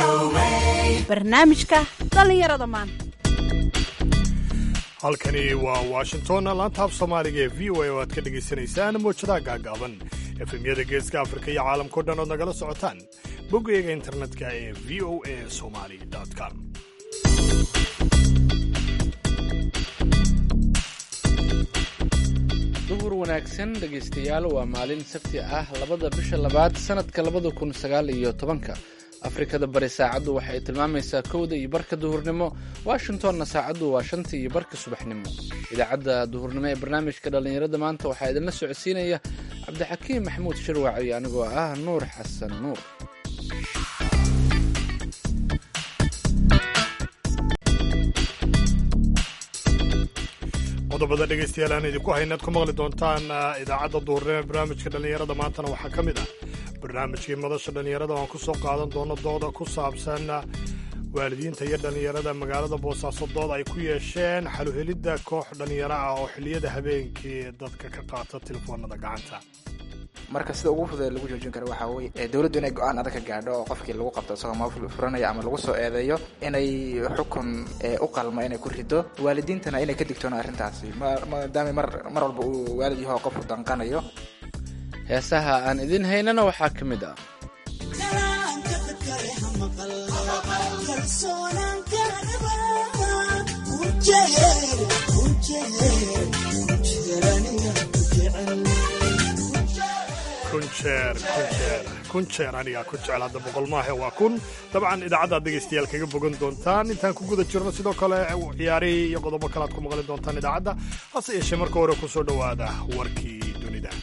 barnaamijka dhallinyarada maanta. halkani waa washington laanta af soomaaliga ee v o a oo aad ka dhegaysanaysaan mawjadaha gaagaaban efemyada geeska afrika iyo caalamkao dhan ood nagala socotaan boggeega internetka ee v o a somali com. duhur wanaagsan dhegaystayaal, waa maalin sabti ah 2 bisha 2 sanadka 2019. afrikada bari saacaddu waxay tilmaamaysaa 1 iyo barka duhurnimo, washingtonna saacaddu waa 5 iyo barka subaxnimo. idaacadda duhurnimo ee barnaamijka dhallinyarada maanta waxaa idinla socodsiinaya cabdixakiim maxamuud shirwac iyo anigoo ah nuur xasan nuur. qodobada dhegaystayaal aan idinku haynaad ku maqli doontaan idaacadda duhurnimo ee barnaamijka dhallinyarada maantana waxaa ka mid ah barnaamijkii madasha dhallinyarada aan ku soo qaadan doono dooda ku saabsan waalidiinta iyo dhallinyarada magaalada boosaaso dood ay ku yeesheen xaluhelidda koox dhallinyaro ah oo xilliyada habeenkii dadka ka qaata telefoonada gacanta. marka sida ugu fudud lagu joojin karo waxaa weeye dawladdu inay go'aan adag ka gaadho oo qofkii lagu qabto isagoo ma furanaya ama lagu soo eedeeyo inay xukun u qalma inay ku rido, waalidiintana inay ka digtoona arrintaasi maadaama mar walba uu waalid yaho qofku danqanayo. heesaha aan idin haynana waxaa ka mid ah kunjeer anigaa ku jecel hadda boqol maahe waa kun. dabcan idaacaddaad dhegaystayaal kaga bogan doontaan intaan ku guda jirno, sidoo kale ciyaarihii iyo qodobo kale aad ku maqli doontaan idaacadda. hase yeeshee marka hore ku soo dhowaada warkii dunida.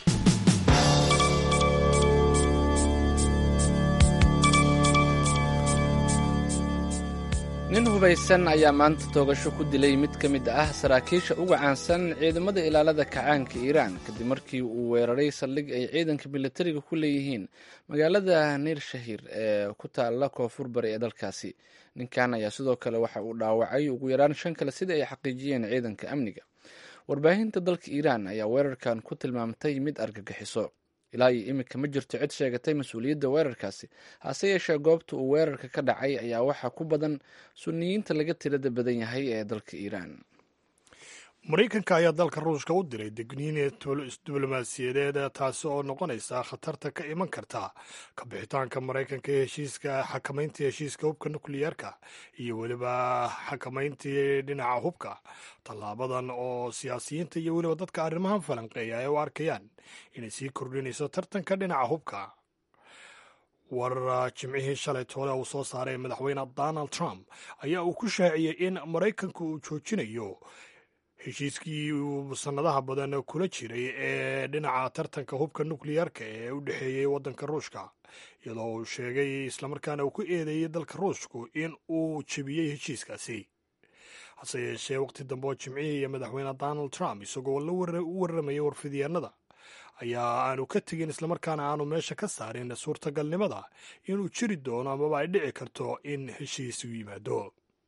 nin hubaysan ayaa maanta toogasho ku dilay mid ka mid ah saraakiisha uga caansan ciidamada ilaalada kacaanka iiraan kadib markii uu weeraray saldhig ay ciidanka militariga ku leeyihiin magaalada nirshahiir ee ku taalla koonfur bari ee dalkaasi. ninkan ayaa sidoo kale waxa uu dhaawacay ugu yaraan 5 kale sida ay xaqiijiyeen ciidanka amniga. warbaahinta dalka iiraan ayaa weerarkan ku tilmaamtay mid argagixiso. ilaa iyo iminka ma jirto cid sheegatay mas-uuliyadda weerarkaasi, hase yeeshee goobta uu weerarka ka dhacay ayaa waxaa ku badan sunniyiinta laga tirada badan yahay ee dalka iiraan. maraykanka ayaa dalka ruushka u diray degniin diblomaasiyadeed taasi oo noqonaysa khatarta ka iman karta ka bixitaanka maraykanka ee xakamayntii heshiiska hubka nukliyeerka iyo weliba xakamayntii dhinaca hubka. tallaabadan oo siyaasiyiinta iyo weliba dadka arrimahan falanqeeya ay u arkayaan inay sii kordhinayso tartanka dhinaca hubka. war jimcihii shalay toole uu soo saaray madaxweyne donald trump ayaa uu ku shaaciyey in maraykanku uu joojinayo heshiiskii uu sannadaha badan kula jiray ee dhinaca tartanka hubka nukliyeerka ee u dhexeeyey waddanka ruushka, iyadoo uu sheegay islamarkaana uu ku eedeeyey dalka ruushku in uu jebiyey heshiiskaasi. hase yeeshee waqti dambe oo jimcihii iyo madaxweyne donald trump isagoo u warramayay warfidyaanada ayaa aanu ka tegin islamarkaana aanu meesha ka saarin suurtagalnimada inuu jiri doono amaba ay dhici karto in heshiis u yimaado.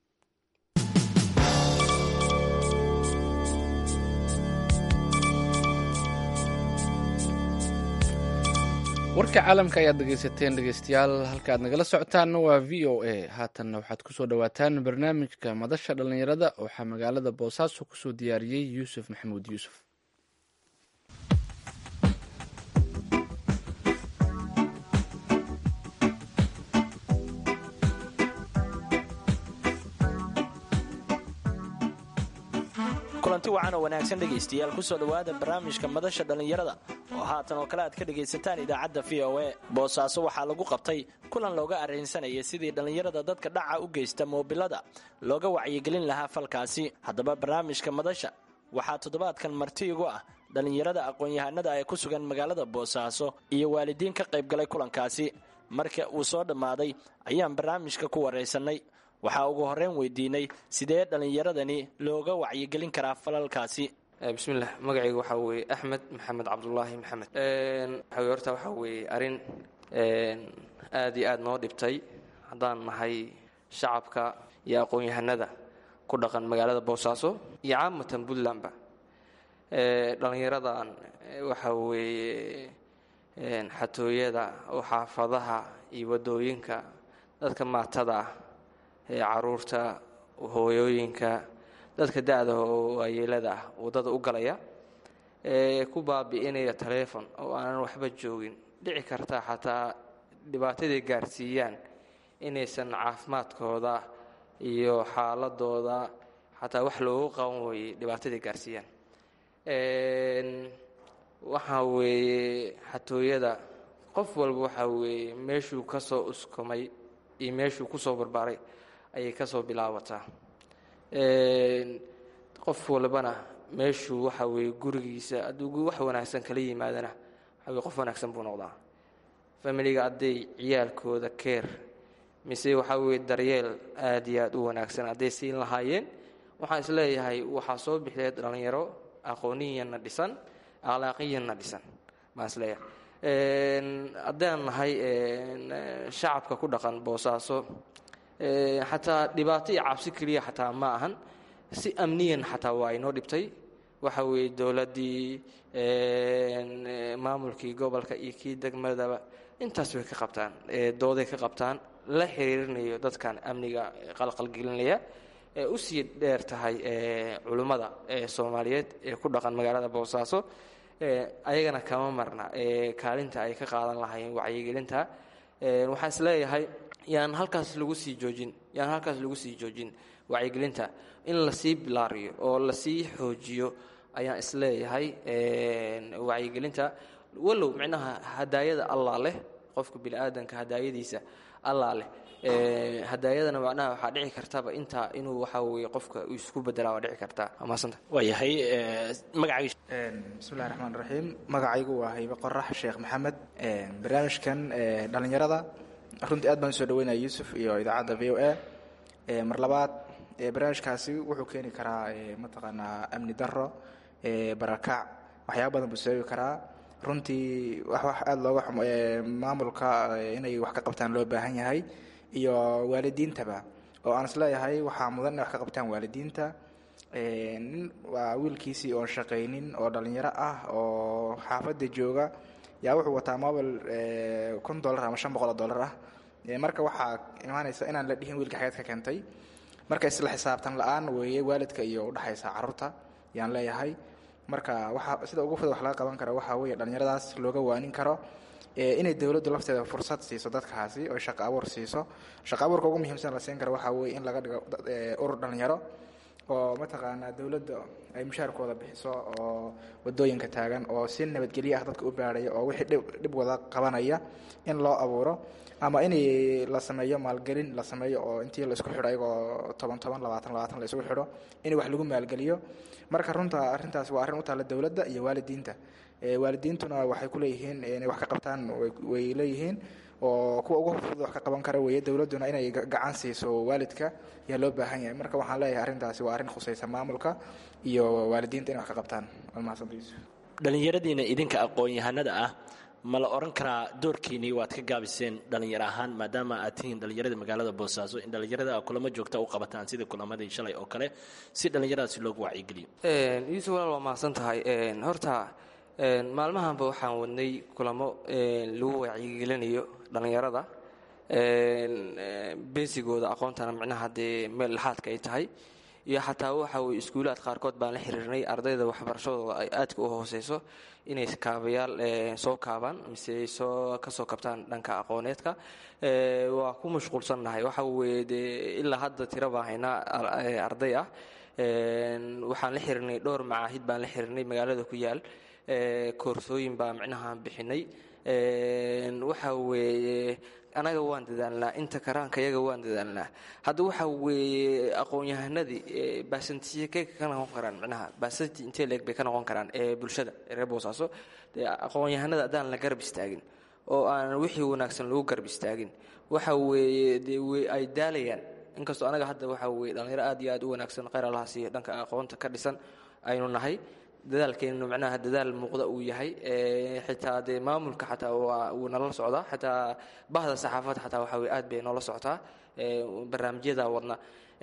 warka caalamka ayaad dhegaysateen dhegaystayaal, halka aad nagala socotaanna waa v o a. haatanna waxaad ku soo dhowaataan barnaamijka madasha dhallinyarada. waxaa magaalada boosaaso kusoo diyaariyey yuusuf maxamuud yuusuf. kulanti wacan oo wanaagsan dhegaystayaal, kusoo dhowaada barnaamijka madasha dhallinyarada oo haatan oo kale aad ka dhegaysataan idaacadda v o a. boosaaso waxaa lagu qabtay kulan looga arraynsanaya sidii dhallinyarada dadka dhaca u geysta moobilada looga wacyigelin lahaa falkaasi. haddaba barnaamijka madasha waxaa toddobaadkan marti igu ah dhallinyarada aqoon-yahanada ee ku sugan magaalada boosaaso iyo waalidiin ka qaybgalay kulankaasi. marka uu soo dhammaaday ayaan barnaamijka ku waraysannay. waxaa ugu horreyn weydiinay sidee dhallinyaradani looga wacyigelin karaa falalkaasi. bismillaah, magacayga waxaa weeye axmed maxamed cabdulaahi maxamed. horta waxaa weeye arrin aad iyo aad noo dhibtay haddaan nahay shacabka iyo aqoon-yahanada ku dhaqan magaalada boosaaso iyo caamatan puntlandba. dhallinyaradan waxaa weeye xatooyada oo xaafadaha iyo waddooyinka dadka maatada ah ee caruurta hooyooyinka dadka da-da oo waayeelada ah waddada u galaya ku baabi'inaya taleefon oo aanan waxba joogin dhici karta xataa dhibaataday gaarsiiyaan inaysan caafimaadkooda iyo xaaladooda xataa wax loogu qaban weeye dhibaataday gaarsiiyaan waxaa weeye xatooyada qof walba waxaa weeye meeshuu ka soo uskumay iyo meeshuu ku soo barbaaray ayay ka soo bilaabataa qof walbana meeshuu waxaa weeye gurigiisa hadduu wax wanaagsan kala yimaadana waxaa weye qof wanaagsan buu noqdaa familiga hadday ciyaalkooda keer mise waxaa weeye daryeel aad iyo aad u wanaagsan hadday siin lahaayeen waxaan isleeyahay waxaa soo bixileed dhallinyaro aqooniyanna dhisan akhlaaqiyanna dhisan baan isleeyahay haddaan nahay shacabka ku dhaqan boosaaso xataa dhibaato iyo cabsi keliya xataa ma ahan si amniyan xataa waa inoo dhibtay waxa weeye dowladdii maamulkii gobolka iyo kii degmadaba intaas way ka qabtaan dooday ka qabtaan la xiriirinayo dadkan amniga qalqalgelinaya ee u sii dheer tahay culummada soomaaliyeed ee ku dhaqan magaalada boosaaso ayagana kama marna kaalinta ay ka qaadan lahaayeen wacyigelinta waxaan isleeyahay yaan halkaas lagu sii joojin wacyigelinta in lasii bilaariyo oo lasii xoojiyo ayaan isleeyahay wacyigelinta walow micnaha hadaayada allah leh qofka biniaadanka hadaayadiisa allah leh hadaayadana macnaha waxaa dhici kartaba intaa inuu waxaa weye qofka isku bedelaa waa dhici kartaa amaasanta waayahay magacayga bismillahi raxmaan raxiim magacaygu waa haybe qorax sheekh maxamed barnaamijkan dhallinyarada runtii aad baan usoo dhaweynaya yuusuf iyo idaacadda v o a mar labaad barnaamijkaasi wuxuu keeni karaa mataqaanaa amni daro barakac waxyaaba badan buu sababi karaa runtii wax aada looga xumo maamulka inay wax ka qabtaan loo baahan yahay iyo waalidiintaba oo aan isleeyahay waxaa mudan inay wax ka qabtaan waalidiinta nin waa wiilkiisii oon shaqaynin oo dhallinyaro ah oo xaafadda jooga yaa wuxuu wataa mobile $1 ama $500 ah marka waxaa imaanaysa inaan la dhihin wiilka xageed ka keentay marka isla xisaabtan la-aan weeye waalidka iyo udhexaysa carruurta yaan leeyahay marka waxaa sida ugu fudud wax laga qaban karo waxaa weeye dhallinyaradaas looga waanin karo inay dowladdu lafteeda fursad siiso dadkaasi oo shaqo abuur siiso shaqo abuurka ugu muhiimsan la siin karo waxaa weeye in laga dhigo urur dhallinyaro oo mataqaanaa dowladda ay mushaarkooda bixiso oo wadooyinka taagan oo si nabadgelyo ah dadka u baadhaya oo wixii dhib wada qabanaya in loo abuuro ama in la sameeyo maalgelin la sameeyo oo intii la isku xidho ayagoo 10 la isugu xidho in wax lagu maalgeliyo marka runta arrintaas waa arrin u taalla dowladda iyo waalidiinta waalidiintuna waxay ku leeyihiin inay wax ka qabtaan way leeyihiin oo kuwa ugu fudud wax ka qaban kara weeye dowladduna inay gacan siiso waalidka yaa loo baahan yahay marka waxaan leeyahay arrintaasi waa arrin khusaysa maamulka iyo waalidiinta inay wax ka qabtaan almahadsantiisu dhallinyaradiina idinka aqoon-yahanada ah ma la oran karaa doorkiinii waad ka gaabiseen dhallinyaro ahaan maadaama aad tihiin dhallinyarada magaalada boosaaso in dhallinyarada kulamo joogta u qabataan sida kulamadii shalay oo kale si dhallinyaradaasi loogu wacyigeliyo yuusuf walaal waa mahadsan tahay horta maalmahanba waxaan wadnay kulamo lagu wacyigelinayo dhallinyarada beesigooda aqoontana micnaha dee meel laxaadka ay tahay iyo xataa waxa weye iskuulaad qaarkood baan la xiriirnay ardayda waxbarashadooda ay aadka u hooseyso inay kaabayaal soo kaabaan mise kasoo kabtaan dhanka aqooneedka waa ku mashquulsannahay waxa weye dee ilaa hadda tiro baan haynaa arday ah waxaan la xiriirnay dhowr macaahid baan la xiriirnay magaalada ku yaal koorsooyin baa micnaha bixinay waxa weeye anaga waan dadaalnaa inta karaanka yaga waan dadaalnaa hadda waxa weeye aqoon-yahanadii baasantiye kay ka noqon karaan micnaha baasanti intee leeg bay ka noqon karaan bulshada reer boosaaso aqoon-yahanada haddaan la garab istaagin oo aan wixii wanaagsan lagu garab istaagin waxa weeye dee ay daalayaan inkastoo anaga hadda waxa weye dhallinyaro aad iyo aad u wanaagsan khayr allaha siiyo dhanka aqoonta ka dhisan aynu nahay dadaalkeenu macnaha dadaal muuqda uu yahay xitaa dee maamulka xataa wuu nala socdaa xataa bahda saxaafadda xataa waxa weye aad bay noola socotaa barnaamijyada wadna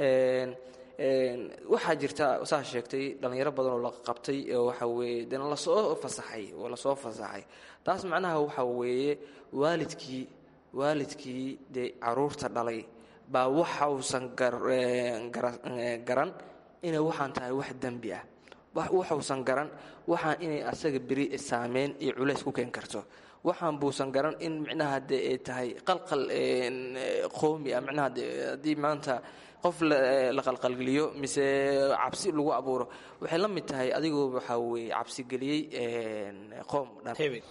waxaa jirta saa sheegtay dhallinyaro badan oo la qabtay oo waxa weeye dee lasoo fasaxay taas macnaha waxa weeye waalidkii waalidkii dee caruurta dhalay baa waxa uusan garan inay waxaan tahay wax dembi ah, waxuusan garan waxaan inay asaga beri saameyn iyo culays ku keeni karto, waxaan buusan garan in micnaha dee ay tahay qalqal qoomi ah. micnaha haddii maanta qof la qalqalgeliyo mise cabsi lagu abuuro waxay la mid tahay adigoo waxaa weye cabsigeliyey qoom dhan.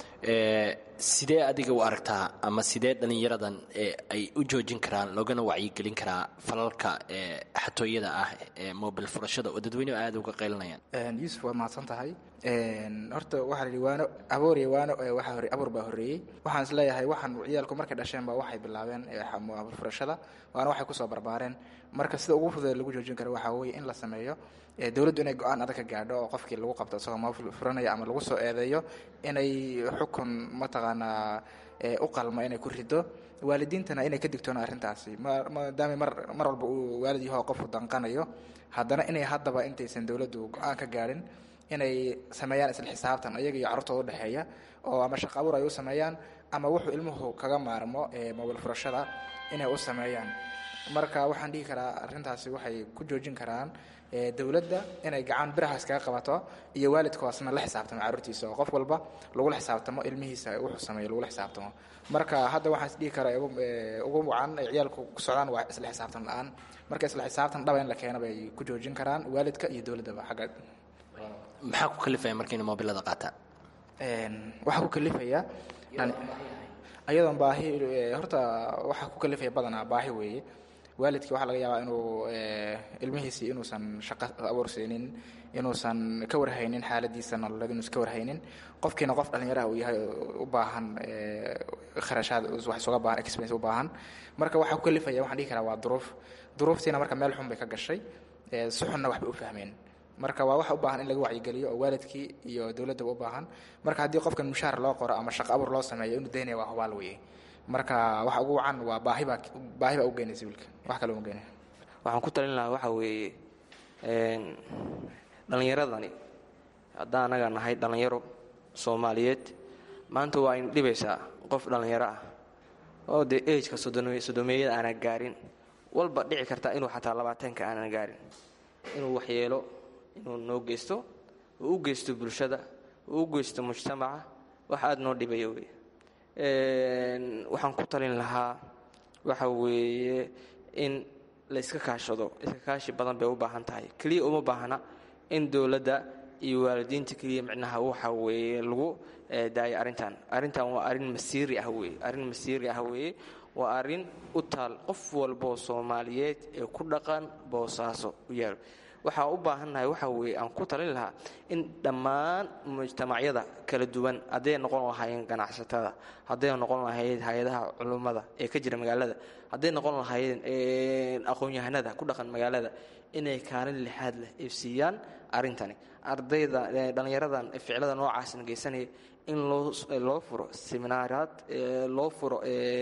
sidee adiga u aragtaa ama sidee dhallinyaradan ay u joojin karaan loogana wacyigelin karaa falalka xatooyada ah ee mobil furashada oo dadweynuhu aada uga qaylinayaan? yuusuf waa mahadsan tahay. horta waxaa la yidhi waano abooriya waano abuur baa horreeyey. waxaan is leeyahay waxaan ciyaalku markay dhasheen baa waxay bilaabeen mobil furashada, waana waxay kusoo barbaareen. marka sida ugu fudud lagu joojin karo waxaa weeye in la sameeyo dowladdu inay go-aan adag ka gaadho oo qofkii lagu qabto isagoo mobil furanaya ama lagu soo eedeeyo inay xukun mataqaanaa u qalma inay ku rido. waalidiintana inay ka digtoona arrintaasi maadaama mar walba uu waalid yaho qofku danqanayo, haddana inay haddaba intaysan dowladdu go-aan ka gaadhin inay sameeyaan isla xisaabtan ayaga iyo carruurtooda udhexeeya, oo ama shaqo abuur ay u sameeyaan ama wuxuu ilmuhu kaga maarmo mobil furashada inay u sameeyaan. marka waxaan dhihi karaa arrintaasi waxay ku joojin karaan dowladda inay gacan birahaas kaga qabato iyo waalidkoosna la xisaabtamo carruurtiisa, oo qof walba lagula xisaabtamo ilmihiisa wuxuu sameeyo lagula xisaabtamo. marka hadda waxaan is dhihi karaa ugu wacan ay ciyaalku ku socdaan waa isla xisaabtan la-aan. marka isla xisaabtan dhaba in la keena bay ku joojin karaan waalidka iyo dowladdaba xagga. maxaa ku kalifaya marka inay mobilada qaataan? waxaa ku kalifaya ayadoon baahi horta waxaa ku kalifaya badanaa baahi weeye. waalidkii waxaa laga yaabaa inuu ilmihiisii inuusan shaqo abuursaynin, inuusan ka warhaynin xaaladiisa nololeed, inuusan ka warhaynin. qofkiina qof dhallinyaraha uu yahay u baahan kharashaad wax isuga baahan expense u baahan. marka waxaa ku kalifaya waxaan dhihi karaa waa duruuftiina marka meel xun bay ka gashay, si xunna waxbay u fahmeen. marka waa waxa u baahan in laga wacyigeliyo oo waalidkii iyo dowladdaba u baahan. marka haddii qofkan mushaar loo qoro ama shaqo abuur loo sameeyo inuu daynaya waa hubaal weeye. marka waxa ugu wacan waa baahi baa u geynaysa wiilka, wax kale uma geynaya. waxaan ku talin lahaa waxaa weeye dhallinyaradani haddaan anaga nahay dhallinyaro soomaaliyeed maanta waa in dhibaysaa qof dhallinyaro ah oo dee ageka sodomeeyada aanan gaarin, walba dhici kartaa inuu xataa 20ka aanan gaarin, inuu waxyeelo inuu noo geysto, uu u geysto bulshada, uu u geysto mujtamaca, wax aada noo dhibaya wey. waxaan ku talin lahaa waxa weeye in la iska kaashado. iska kaashi badan bay u baahan tahay, keliya uma baahna in dowladda iyo waalidiinta keliya micnaha waxa weeye lagu daayo arrintan waa arrin masiiri ah weye. arrin masiiri ah weeye, waa arrin u taal qof walboo soomaaliyeed ee ku dhaqan boosaaso u yaalo. waxaa u baahannahay waxa weeye aan ku talin lahaa in dhammaan mujtamacyada kala duwan, hadday noqon lahaayeen ganacsatada, hadday noqon lahayd hay-adaha culummada ee ka jira magaalada, hadday noqon lahaayeen aqoon-yahanada ku dhaqan magaalada, inay kaalin lixaad leh ifsiiyaan arrintani. ardayda dhallinyaradan ficilada noocaasna geysanaya in loo furo seminaaraad, loo furo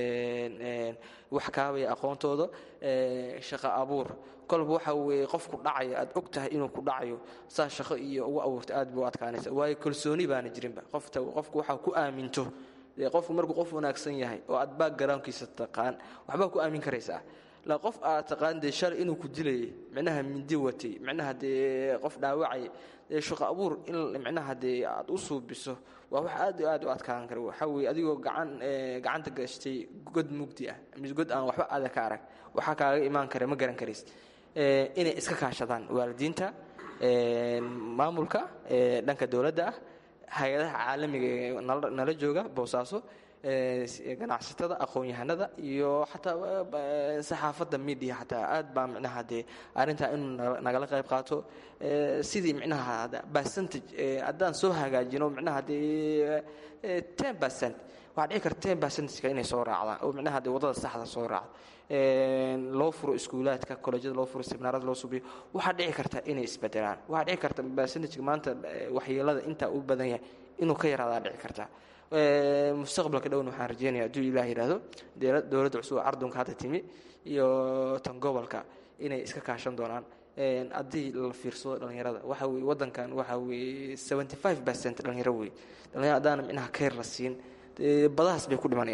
wax kaabaya aqoontooda, shaqo abuur. kolba waxa weeye qofku dhacaya aad og tahay inuu ku dhacayo saa shaqo iyo ugu abuurta aad buu adkaanaysa, waayo kalsooni baana jirinba. qofku waxaa ku aaminto qofku markuu qof wanaagsan yahay oo aad backgroundkiisa taqaan waxbaa ku aamin karaysaa. la qof aad taqaan dee shalay inuu ku dilayay, micnaha mindi watay, micnaha dee qof dhaawacay, shaqo abuur in micnaha dee aad u suubiso waa wax aad u adkaan kara. waxaa weeye adigoo gacanta gashtay god mugdi ah mise god aan waxba aada ka arag, waxaa kaaga imaan kara ma garan karaysid. inay iska kaashadaan waalidiinta, maamulka dhanka dowladda ah, hay-adaha caalamiga ee nala jooga boosaaso, ganacsatada, aqoon-yahanada iyo xataa saxaafadda media xataa aad baa micnaha dee arrintaa inuu nagala qayb qaato. sidii micnaha percentage haddaan soo hagaajino micnaha dee 10% waxaa dhici karta 10%ka inay soo raacdaan oo micnaha dee waddada saxda soo raacda. loo furo iskuulaadka, kolejyada loo furo, seminaarada loo subiyo, waxaa dhici karta inay isbedelaan. waxaa dhici karta percentage maanta waxyeelada intaa u badan yahay inuu ka yaraadaa dhici karta. mustaqbalka dhowna waxaan rajeynaya hadduu ilaah yidhaahdo dowladda cusub oo ardunka hadda timi iyo tan gobolka inay iska kaashan doonaan. haddii la fiirsado dhallinyarada waxa weye waddankan waxa weeye 75% dhallinyaro wey. dhallinyaro haddaana micnaha keyr la siin badahaas bay ku dhimanayaan.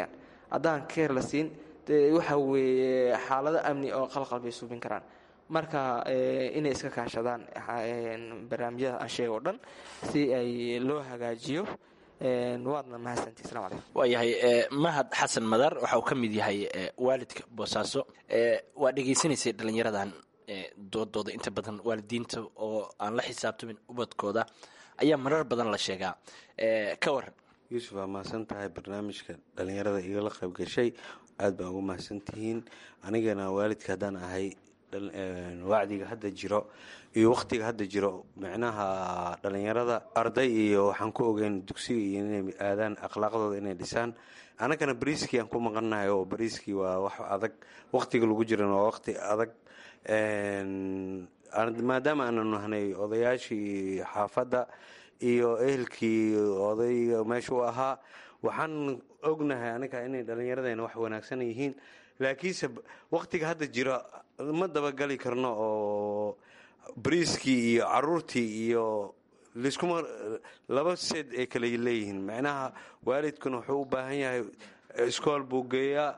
haddaan keer la siin dee waxa weeye xaalado amni oo qalqal bay suubin karaan. marka inay iska kaashadaan barnaamijyada aan sheega oo dhan si ay loo hagaajiyo. waadna mahadsantii. asalaamu calaykum. waayahay mahad xasan madar waxa uu ka mid yahay waalidka boosaaso. waa dhegaysanaysay dhallinyaradan doodooda inta badan waalidiinta oo aan la xisaabtamin ubadkooda ayaa marar badan la sheegaa. ka waran yuusuf, waa mahadsan tahay barnaamijka dhallinyarada igala qayb gashay. aad baan ugu mahadsantihiin. anigana waalidka haddaan ahay wacdiga hadda jiro iyo wakhtiga hadda jiro micnaha dhallinyarada arday iyo waxaan ku ogeyn dugsiga iyo inay aadaan akhlaaqdooda inay dhisaan. annagana bariiskii aan ku maqannahay oo bariiskii waa wax adag, wakhtiga lagu jirana waa wakhti adag. maadaama aanu nahnay odayaashii xaafadda iyo ehelkii odayga meesha u ahaa, waxaan ognahay aniga inay dhallinyaradayna wax wanaagsan yihiin. laakiinse wakhtiga hadda jiro ma dabagali karno oo bariiskii iyo caruurtii iyo liskuma laba seed ay kala leeyihiin. macnaha waalidkuna wuxuu u baahan yahay iskool buu geeyaa,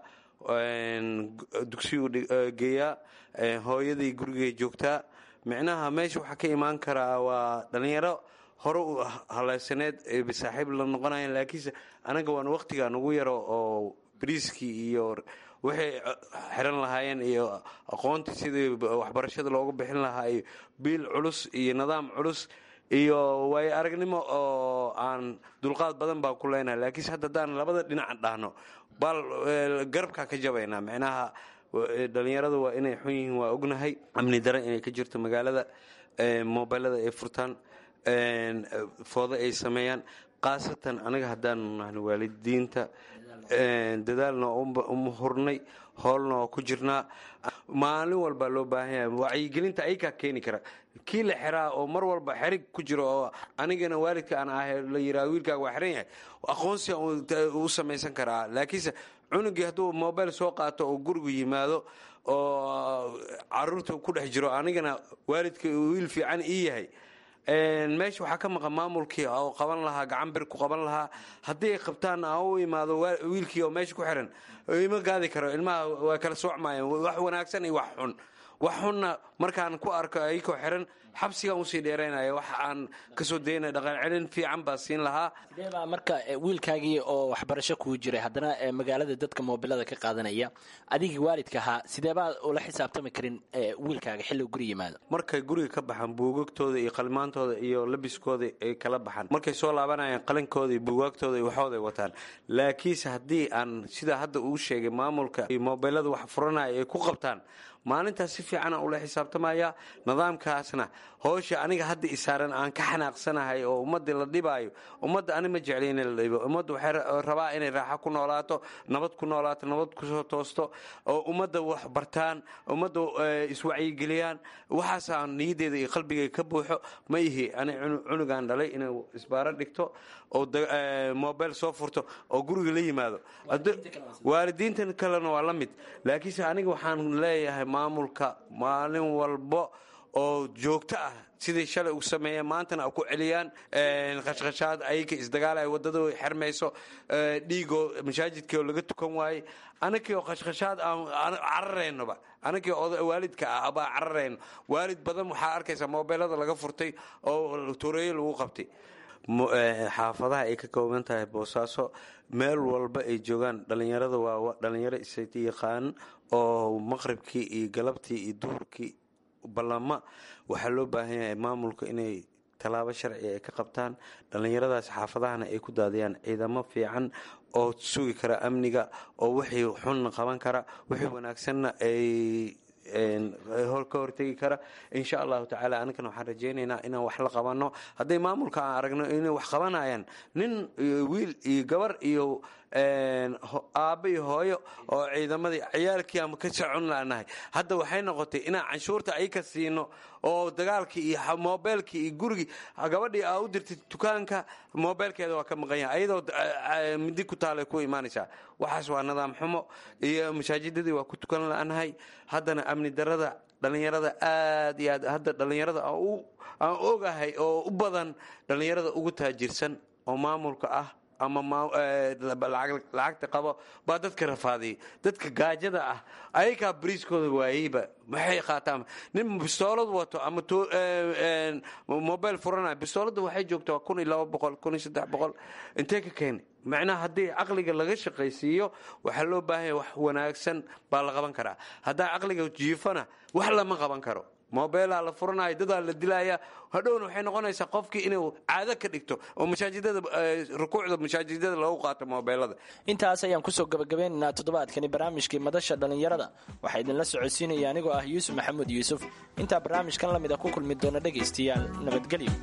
dugsigu geeyaa, hooyadii gurigay joogtaa. micnaha meesha waxaa ka imaan karaa waa dhallinyaro hore u halaysaneed saaxiib la noqonayaan. laakiinse anaga waan wakhtigaan ugu yaro oo bariiskii iyo waxay xiran lahaayeen iyo aqoontii sidii waxbarashada loogu bixin lahaa iyo biil culus iyo nidaam culus iyo waayo aragnimo oo aan dulqaad badan baa ku leenahay. laakiinse hadda haddaan labada dhinac dhahno bal garabkaa ka jabaynaa. micnaha dhallinyarada waa inay xun yihiin waa ognahay. amni dare inay ka jirto magaalada, mobilada ay furtaan, foodo ay sameeyaan. khaasatan aniga haddaan nahno waalidiinta dadaalna uma hurnay, hoolna waa ku jirnaa. maalin walbaa loo baahan yahay wacyigelinta ayakaa keeni kara. kii la xiraa oo mar walba xerig ku jiro oo anigana waalidka aan ahay la yiraa wiilkaaga waa xiran yahay, aqoonsiga u samaysan karaa. laakiinse cunugii hadduu mobile soo qaato oo gurigu yimaado oo caruurta ku dhex jiro, anigana waalidka wiil fiican ii yahay, meesha waxaa ka maqan maamulkii oo qaban lahaa, gacan bir ku qaban lahaa. haddii ay qabtaan u imaado wiilkii oo meesha ku xiran, ima gaadi karo. ilmaha waa kala soocmaayeen wax wanaagsan iyo wax xun. wax xunna markaan ku arko ayagoo xiran xabsigaan usii dheeraynaya. wax aan kasoo daynaya dhaqan celin fiican baa siin lahaa. sideebaa marka wiilkaagii oo waxbarasho kuu jiray haddana magaalada dadka moobilada ka qaadanaya, adigii waalidka ahaa sideebaa ula xisaabtami karin wiilkaaga xilli guri yimaado? markay guriga ka baxaan buugagtooda iyo qalimaantooda iyo labiskooda ay kala baxaan, markay soo laabanayaan qalinkooda iyo buugaagtooda iyo waxooday wataan. laakiinse haddii aan sida hadda uu sheegay maamulka iyo mobilada wax furanaya ay ku qabtaan, maalintaas si fiican aan ula xisaabtamaya. nidaamkaasna howsha aniga hadda isaaran aan ka xanaaqsanahay oo ummadii la dhibaayo, ummadda ani ma jecli in la dhibo. ummadda waxay rabaa inay raaxo ku noolaato, nabad ku noolaato, nabad kusoo toosto, oo ummadda wax bartaan, ummadda iswacyigeliyaan. waxaasaa niyadeeda iyo qalbigay ka buuxo. ma ihi ani cunugaan dhalay inuu isbaaro dhigto oo mobile soo furto oo guriga la yimaado. waalidiintan kalena waa la mid. laakiinse aniga waxaan leeyahay maamulka maalin walbo oo joogto ah sidii shalay u sameeyeen maantana ku celiyaan. qashqashaad ayka isdagaalay wadada xirmayso, dhiigoo masaajidkii oo laga tukan waayey, anakii oo qashqashaad aan cararaynoba, anakii waalidka ah baa cararayno. waalid badan waxaa arkaysaa mobilada laga furtay oo tuureeyo lagu qabtay. xaafadaha ay ka kooban tahay boosaaso, meel walba ay joogaan dhallinyarada waa dhallinyaro isyaqaan oo maqribkii iyo galabtii iyo duhurkii ballama. waxaa loo baahan yahay maamulka inay tallaabo sharci ay ka qabtaan. dhallinyaradaas xaafadahana ay ku daadiyaan ciidamo fiican oo sugi kara amniga, oo wixii xunna qaban kara, wixii wanaagsanna ay ka hortegi kara. insha allahu tacaala aninkana waxaan rajaynaynaa inaan wax la qabano. hadday maamulka aan aragno inay wax qabanayaan, nin wiil iyo gabar iyo aabba iyo hooyo oo ciidamadii ciyaalkii ama ka socon lanahay, hadda waxay noqotay inaan canshuurta ay ka siino oo dagaalkii iyo mobilkii iyo gurigii gabadhii aa u dirtay dukaanka mobilkeeda waa ka maqan yahay, ayadoo midi ku taalay ku imaanaysaa. waxaas waa nidaam xumo, iyo masaajidadii waa ku tukan lanahay. haddana amni darada dhallinyarada aad iyo aad hadda dhallinyarada aan ogahay oo u badan dhallinyarada ugu taajirsan oo maamulka ah ama lacagta qabo baa dadka rafaadiyay. dadka gaajada ah ayakaa bariiskooda waayeyba maxay qaataan nin bistoolad wato ama mobile furanaya bistoolada waxay joogtaa 1200 1300 intee ka keeni macnaha haddii caqliga laga shaqaysiiyo waxaa loo baahanya wax wanaagsan baa la qaban karaa. haddaa caqliga jiifana wax lama qaban karo. mobeelaa la furanaya dadaa la dilaya hadhowna waxay noqonaysaa qofkii inuu caado ka dhigto oo masaajidada rukuucda masaajidada lagu qaato mobeelada. intaas ayaan kusoo gabagabeynaynaa toddobaadkani barnaamijkii madasha dhallinyarada. waxaa idinla socodsiinaya anigoo ah yuusuf maxamuud yuusuf. intaa barnaamijkan lamid a ku kulmi doona dhegaystayaal nabadgelyo.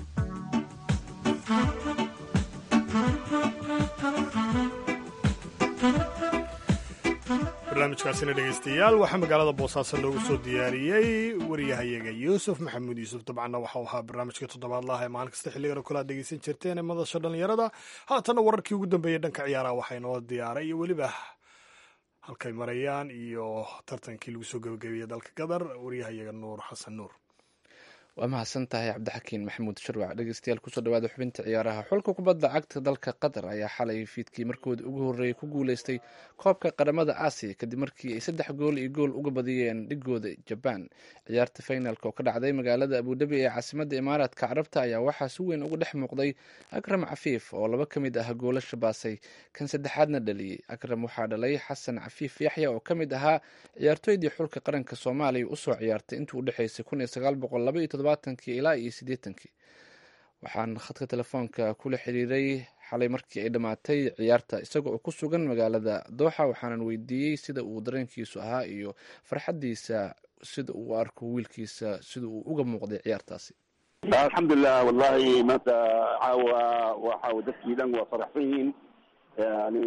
barnaamijkaasina dhegaystayaal waxaa magaalada boosaaso loogu soo diyaariyey wariyahayaga yuusuf maxamuud yuusuf. dabcanna waxau ahaa barnaamijka toddobaadlaha ee maalin kasta xilligan kula ad dhegaysan jirteen ee madasha dhallinyarada. haatanna wararkii ugu dambeeyey dhanka ciyaaraha waxaa inoo diyaaray iyo weliba halkay marayaan iyo tartankii lagu soo gebagabeeyey dalka qatar wariyahayaga nuur xasan nuur. waa mahadsan tahay cabdixakiin maxamuud sharwac. dhegeystayaal kusoo dhawaada xubinta ciyaaraha. xulka kubadda cagta dalka qatar ayaa xalay fiidkii markoodii ugu horreeyay ku guuleystay koobka qaramada aasiya kadib markii ay 3 gool iyo gool uga badiyeen dhigooda jabaan. ciyaarta finalka oo ka dhacday magaalada abudabi ee caasimadda imaaraadka carabta ayaa waxaa si weyn uga dhex muuqday akram cafiif oo 2 ka mid ah goolasha baasay kan saddexaadna dhaliyey. akram waxaa dhalay xasan cafiif yaxya oo ka mid ahaa ciyaartooydii xulka qaranka soomaaliya usoo ciyaartay intii u dhexaysay 1972 ilaa iyo 80. waxaan khadka telefoonka kula xiriiray xalay markii ay dhammaatay ciyaarta isaga oo ku sugan magaalada dooxa. waxaanan weydiiyey sida uu dareenkiisu ahaa iyo farxadiisa sida uu arko wiilkiisa sida uu uga muuqday ciyaartaasi. alxamdulilah wallahi maanta caawa waxa dadkii dhan waa faraxsan yihiin. yani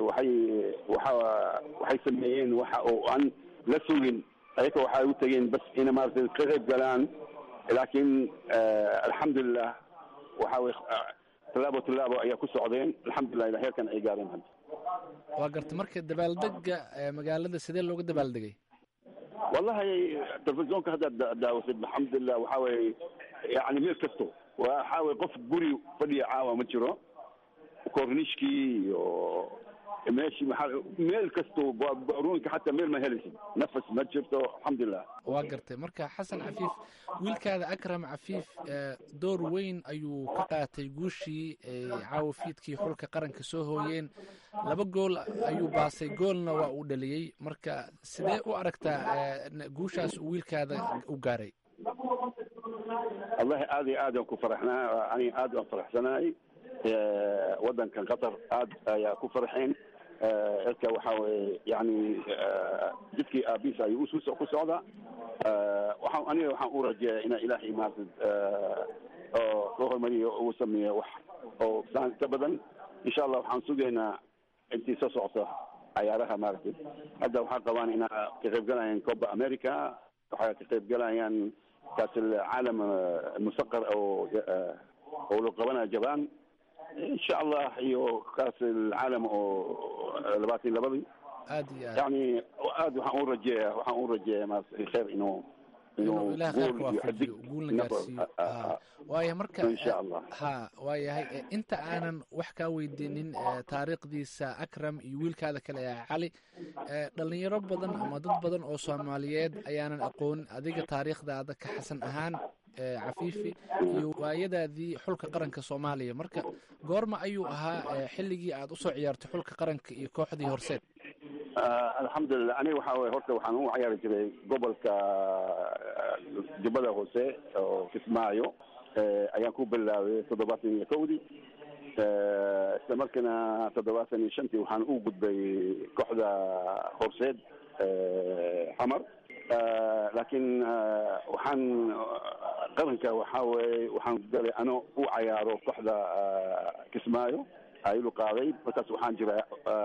waxay sameeyeen waxa oo aan la sugin ayaga waxay u tageen bas ina maaragtay ka qayb galaan. laakiin alxamdulilah waxa way tallaabo ayaa ku socdeen. alxamdulilah ilaa heerkan ay gaareen hadda. waa garta marka dabaaldega magaalada sidee looga dabaaldegay? wallahi telefisonka hadda daawasad alxamdulilah waxa way yani meel kasto waxa way qof guri fadhiya caawa ma jiro. kornishkii iyo meeshii meel kasto baruunka xataa meel ma helaysid nafas ma jirto. alxamdulilah waa gartay. marka xasan cafiif wiilkaada akram cafiif door weyn ayuu ka qaatay guushii caawa fiidkii xulka qaranka soo hooyeen. 2 gool ayuu baasay goolna waa uu dhaliyey. marka sidee u aragtaa guushaas uu wiilkaada u gaaray? wallahi aad iyo aad aan ku faraxnaa. ani aad aan faraxsanahay. wadankan qatar aad ayaa ku farxeen. elka waxa weye yani jidkii aabiis ayuu ku socdaa. aniga waxaan u rajeeya ina ilaahay maartad oo loo hormariyo uu sameeyo wax oo saan ka badan. insha allah waxaan sugaynaa intii soo socota cayaaraha maaragtay. hadda waxaa qabaan ina ka qayb galayaan copa america. waxay ka qayb galayaan kaas العالم المصغر oo loo qabanayo jaban insha allah iyo kaas العالم oo 22 aad iyo aad يعني aad waxaan u rajeeyaa ma khayr inuu ilaah khayrka waafajiyo guulna gaarsiiyo waayo marka insha allah waayahay inta aanan wax kaa weydiinin taariikhdiisa akram iyo wiilkaada kale ee cali dhalinyaro badan ama dad badan oo soomaaliyeed ayaanan aqoon adiga taariikhdaada ka xasan ahaan cafiifi iyo waayadaadii xulka qaranka soomaaliya marka goorma ayuu ahaa xilligii aad usoo ciyaartay xulka qaranka iyo kooxdii horseed alxamdulilah aniga waxa way horta waxaan u ciyaari jiray gobolka jubbada hoose oo kismaayo ayaan ku bilaabay 71 isla markiina 75 waxaan u gudbay kooxda horseed xamar laakiin waxaan qaranka waxa way waxaan galay ano u ciyaaro kooxda kismaayo ayuu qaaday markaas waxaan jiray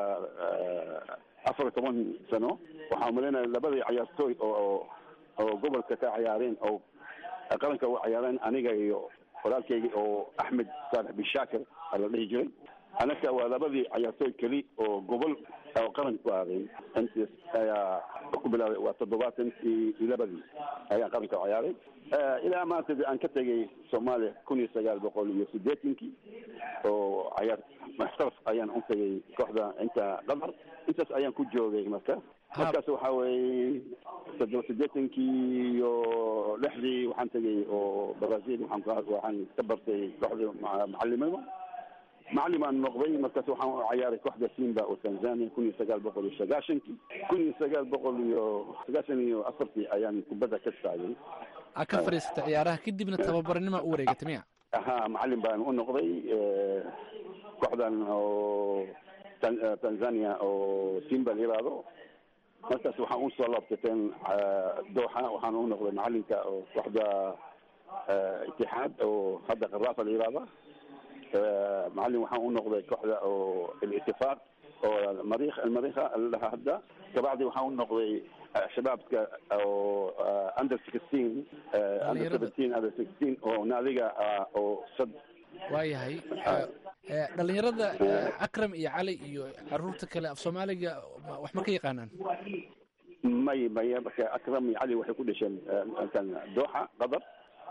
14 sano waxaan umaleynaya labadii ciyaartooy oo gobolka ka ciyaareen oo qaranka u ciyaareen aniga iyo walaalkayga oo Axmed Saalax Bishaakir la dhihi jiray anaka waa labadii ciyaartooy keli oo gobol oo qaran ku aaday intaas ayaa ku bilaabay waa 72 ayaa qaranka ciyaaray ilaa maanta aan ka tagay Soomaaliya 1980 oo ciyaar maxtaraf ayaan u tagay kooxda inta qatar intaas ayaan ku joogay markaas waxa weeye 80 iyo 6 waxaan tagay oo Brazil waxaan ka bartay kooxda macallimada معلم عن نقبي مركز وحنا عيار كوحدة سيمبا وتنزانيا كوني سجال بقول شجاشنكي كوني سجال بقول شجاشني أصرتي أيام كبدا كستاعي أكفرست عيارها كدي من التبابر إنما أوريك تميع معلم بان نقبي كوحدة أو تنزانيا أو سيمبا ليرادو مركز وحنا وصل لبتين دوحة وحنا نقبي معلم كوحدة اتحاد أو هذا الرافع ليرادو معلم وحنا نقضي كحدة أو الاتفاق أو المريخة لها هدا كبعد وحنا نقضي شباب أو أندر 16 أندر 17 أندر 16 أو نادية أو صد waayahay dhalinyarada Akram iyo Cali iyo caruurta kale af Soomaaliga wax ma ka yaqaanaan may Akram iyo Cali waxay ku dhasheen kan Doha Qatar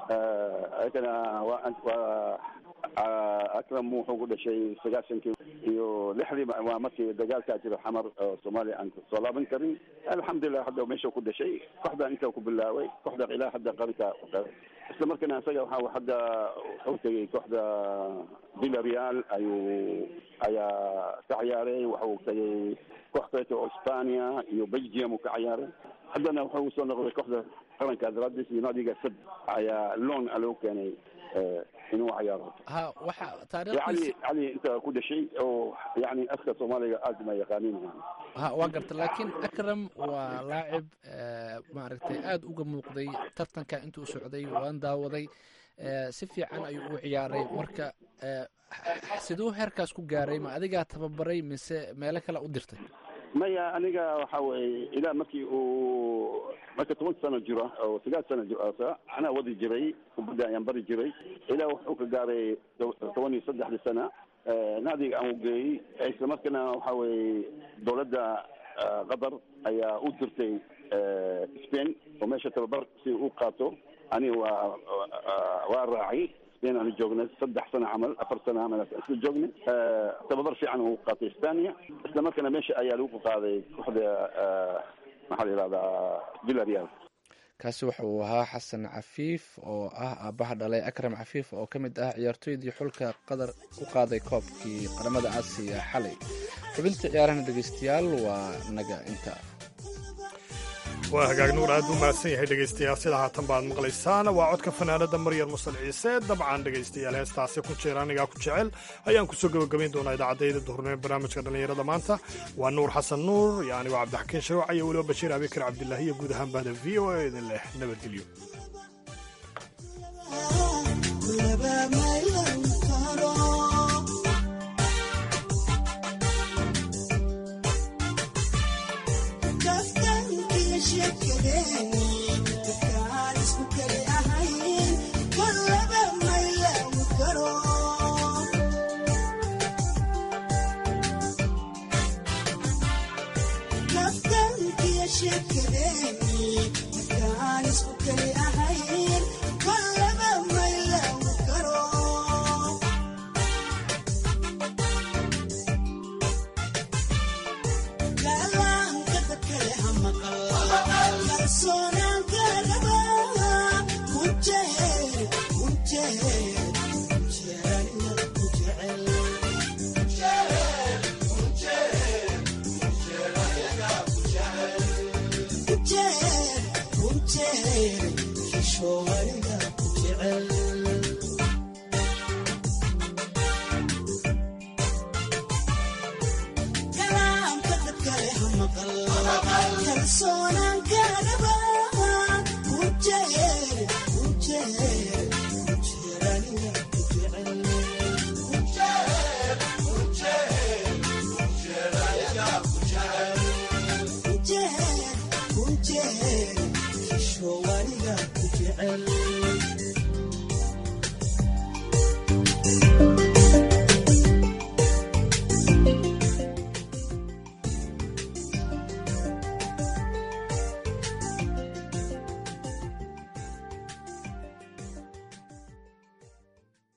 أكرم مو حقوق شيء سجاشن كيو لحظة ما مكي دجال كاتير حمر صومالي عن صلابن كريم الحمد لله حدا ومشوا كل شيء كحدا أنت وكبلاوي كحدا إلى حدا قريتا استمر كنا سجوا حوا حدا حوتي كحدا بلا ريال أيا كعياري وحوتي كحدا إسبانيا يو بلجيم وكعياري حدنا وحوصل نقول كحدا قرن كادرادس ينادي قصد أيا لون ألو كاني إنه عياره. ها تاريخ يعني أنت كل شيء أو يعني أسكت صوماليا أزمة يقانين. ها وقرت لكن أكرم ولاعب ما عرفت أد وجم مقضي ترتن كأنتو سعودي وأن داوضي سفي عن أي عياري مركا حسدوه هركاس كجاري ما أديك تببري من مالك لا قدرته. ما يا أنا حاول إلى مكي marka 10 sano jiro oo 9 sano jiro ana wadi jiray kubada ayaan bari jiray ilaa wuxuu ka gaaray 13 sano naadiga aan u geeyay isla markaana waxa weey dawladda qatar ayaa u dirtay Spain oo meesha tababar si uu qaato ani waa raacay Spain aan joognay 3 sano amal 4 sano amal isla joognay tababar fiican uu qaatay Spain isla markaana meesha ayaa lagu qaaday kooxda kaasi waxa uu ahaa xasan cafiif oo ah aabaha dhalay Akram Cafiif oo kamid ah ciyaartoydii xulka Qatar u qaaday koobkii qaramada Aasiya xalay xubinta ciyaaraha dhageystayaal waa naga inta waa hagaag nuur aad u mahadsan yahay dhegaystayaal sida haatan baad maqlaysaan waa codka fanaanada Maryam Mursal Ciise dabcan dhegaystayaal heestaasi ku jira aniga ku jecel ayaan ku soo gabagabayn doonaa idaacadayda duhurnimo barnaamijka dhalinyarada maanta waa Nuur Xasan Nuur yani waa Cabdixakiin Shawaac iyo waliba Bashiir Abikar Cabdullaahi iyo guud ahaan bahda VOA idin leh nabadgelyo So